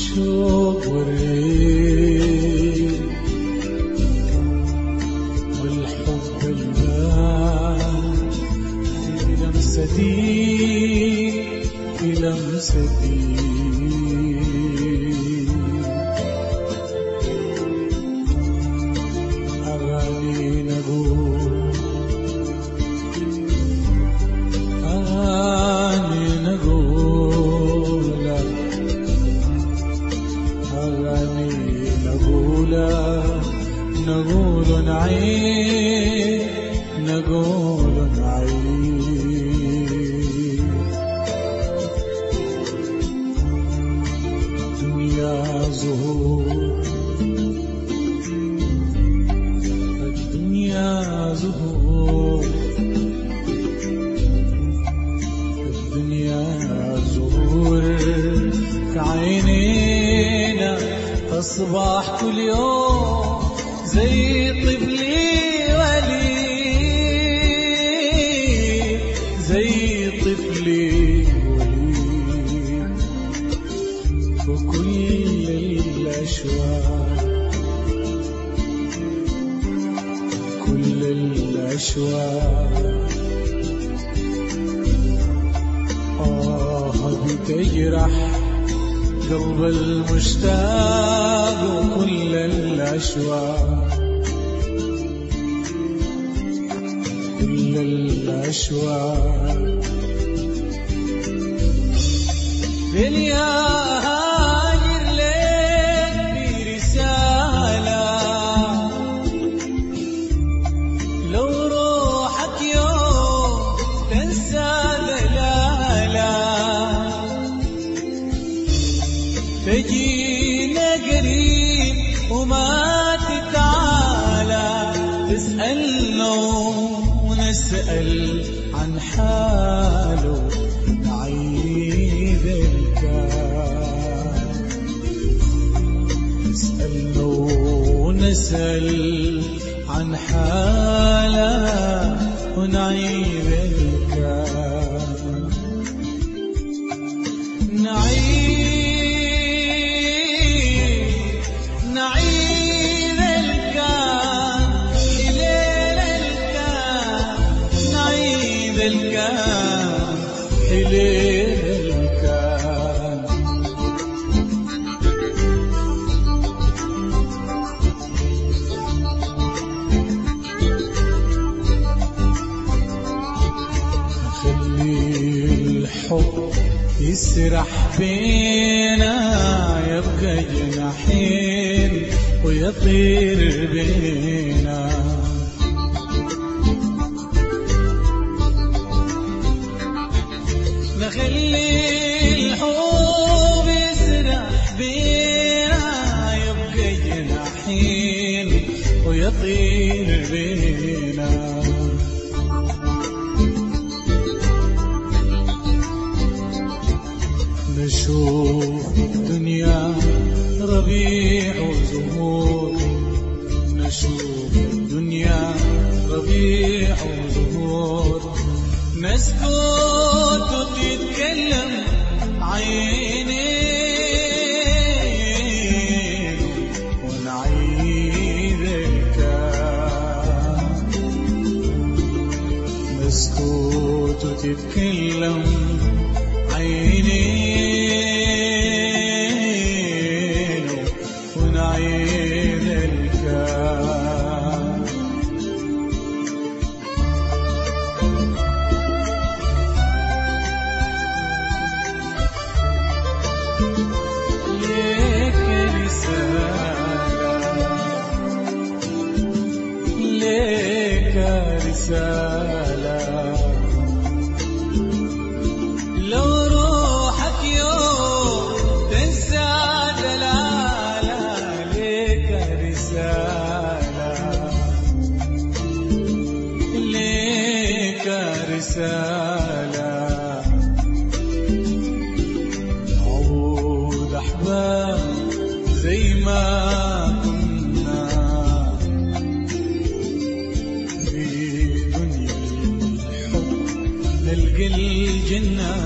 الشوق والريح والحب البان في لمستي في لمستي أغاني نقول أغاني نقول أغاني نقول نقول نعيش نقول نعيش دنيا زهور الدنيا زهور الدنيا زهور كعينينا تصبح كل يوم زي طفلي وليد زي طفلي وليد وكل الأشواق كل الأشواق بتجرح قلب المشتاق وكل الأشواق كل الأشواق دنيا هاجر لك برسالة لو روحك يوم تنسى دلالة تجينا قريب وما تتعالى تسألنا ونسأل عن حاله نعيد الكلام نسألنا ونسأل عن حاله ونعيد الكلام نعيد الكان حليل الكان نعيد الكان حليل الكان خلي الحب يسرح بينا يبقى جناحين ويطير بينا نخلي الحب يسرح بينا يبقى جناحين ويطير بينا نشوف الدنيا ربيع وزهور نشوف الدنيا ربيع وزهور نسكت وتتكلم عينين ونعيد الكلام نسكت وتتكلم عينين ونعيد الكلام ليك رسالة ليك رسالة لو روحك يوم تنسى دلالة ليك رسالة ليك رسالة عود أحباب زي ما كنا في دنيا الحب نلقى الجنة